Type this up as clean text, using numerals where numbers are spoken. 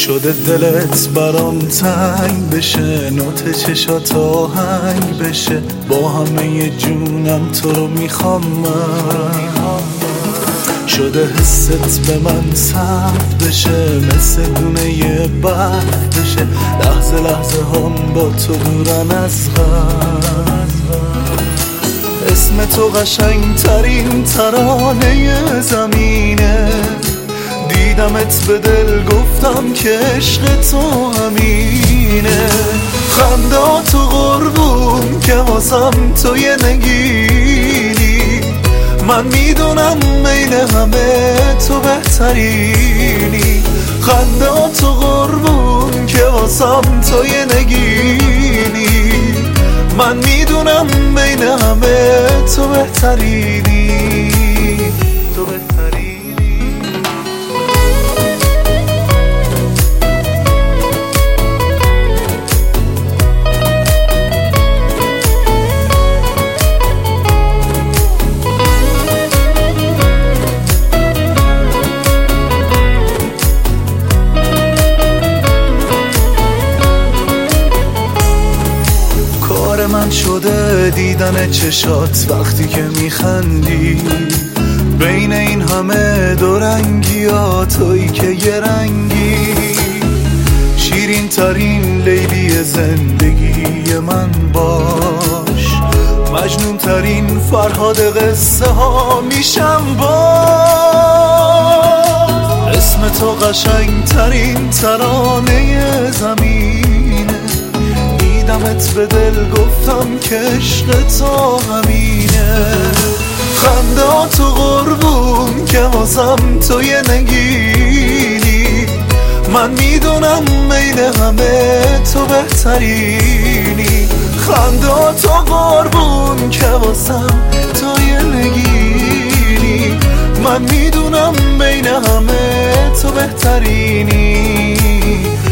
شده دلت برام تنگ بشه، نوت چشات آهنگ بشه، با همه جونم تو رو میخوام من. شده حست به من سرد بشه، مثل دونه برف بشه، لحظه لحظه هم با تو دورن از غم. اسم تو قشنگ ترین ترانه زمینه، دیدمت به دل گفتم که عشق تو همینه. خندات و قربون که واسم تو یه نگینی، من میدونم بین همه تو بهترینی. خندات و قربون که واسم تو یه نگینی، من میدونم بین همه تو بهترینی، تو بهترینی. من شده دیدن چشات وقتی که میخندی، بین این همه دو رنگی ها تویی که یه رنگی. شیرین ترین لیلی زندگی من باش، مجنون ترین فرهاد قصه ها میشم باش. اسم تو قشنگ ترین ترانه زمینه، دیدمت به دل گفتم که عشق تو همینه. خندات و قربون که واسم تو یه نگینی، من میدونم بین همه تو بهترینی. خندات و قربون که واسم تو یه نگینی، من میدونم بین همه تو بهترینی.